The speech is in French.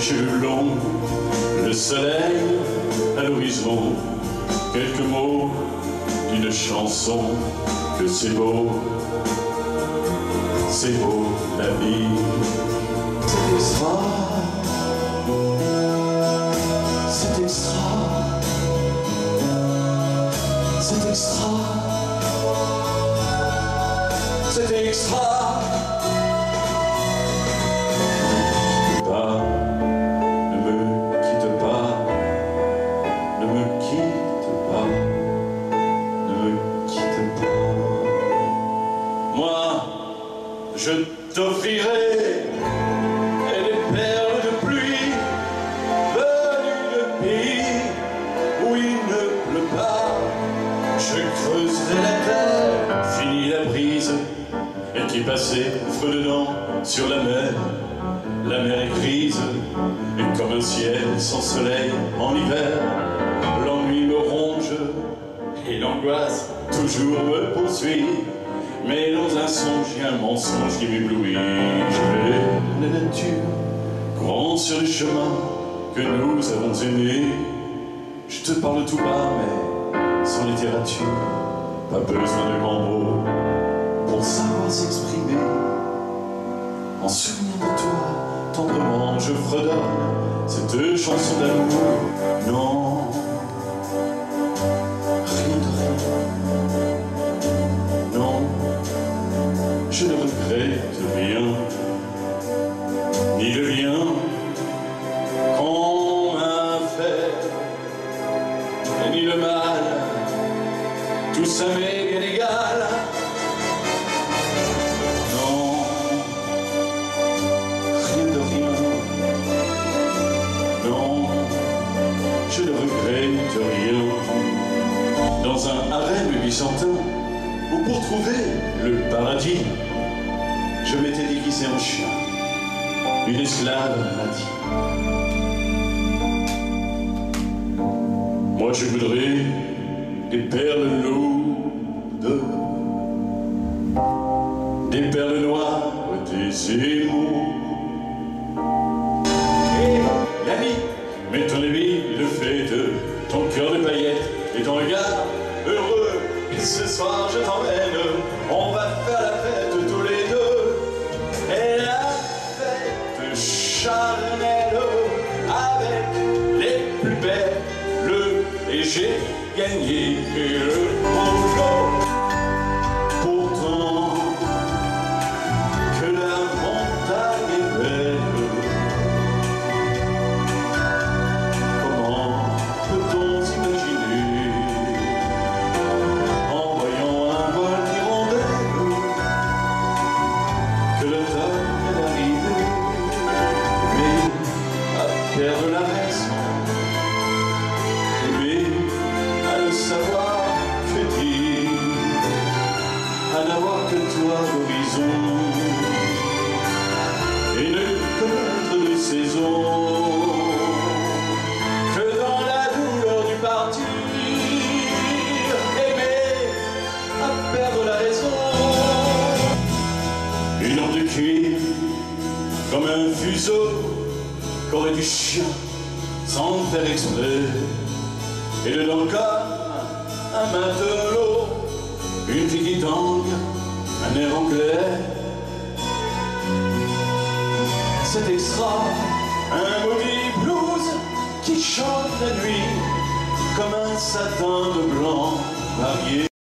cheveux blonds, le soleil à l'horizon, quelques mots d'une chanson, que c'est beau la vie. C'est extra, c'est extra, c'est extra, c'est extra. Je t'offrirai des perles de pluie venues de pays où il ne pleut pas. Je creuserai la terre, fini la brise, et qui passait fredonnant sur la mer. La mer est grise, et comme un ciel sans soleil en hiver. L'ennui me ronge, et l'angoisse toujours me poursuit. Mais dans un songe, il y a un mensonge qui m'éblouit. Je vais de la nature, courant sur les chemins que nous avons aimés. Je te parle tout bas, mais sans littérature, pas besoin de grands mots pour savoir s'exprimer. En souvenir de toi, tendrement je fredonne cette chanson d'amour. Non, rien de rien. Je ne regrette rien, ni le bien qu'on m'a fait, ni le mal, tout ça m'est bien égal. Non, rien de rien, non, je ne regrette rien. Dans un harem byzantin, où pour trouver le paradis, je m'étais déguisé en chien. Une esclave m'a dit: moi je voudrais des perles lourdes, des perles noires, des émaux. Et l'ami, mais ton ami le fait de ton cœur de paillettes et ton regard heureux. Et ce soir je t'emmène, on va faire la fête tous les deux. Et la fête charnelle avec les plus belles. Et j'ai gagné le boulot. Pourtant que la montagne est belle, comment peut-on s'imaginer en voyant un vol d'hirondelle que l'automne est arrivé? Mais à perdre la raison, aimer à ne savoir que dire, à n'avoir que toi l'horizon, et ne connaître de saison que dans la douleur du partir. Aimer à perdre la raison. Une onde de cuir comme un fuseau qu'aurait du chien sans le faire exprès, et dedans le corps un matelot, une fille qui tangue, un air anglais. C'est extra, un maudit blues qui chante la nuit comme un satin de blanc varié.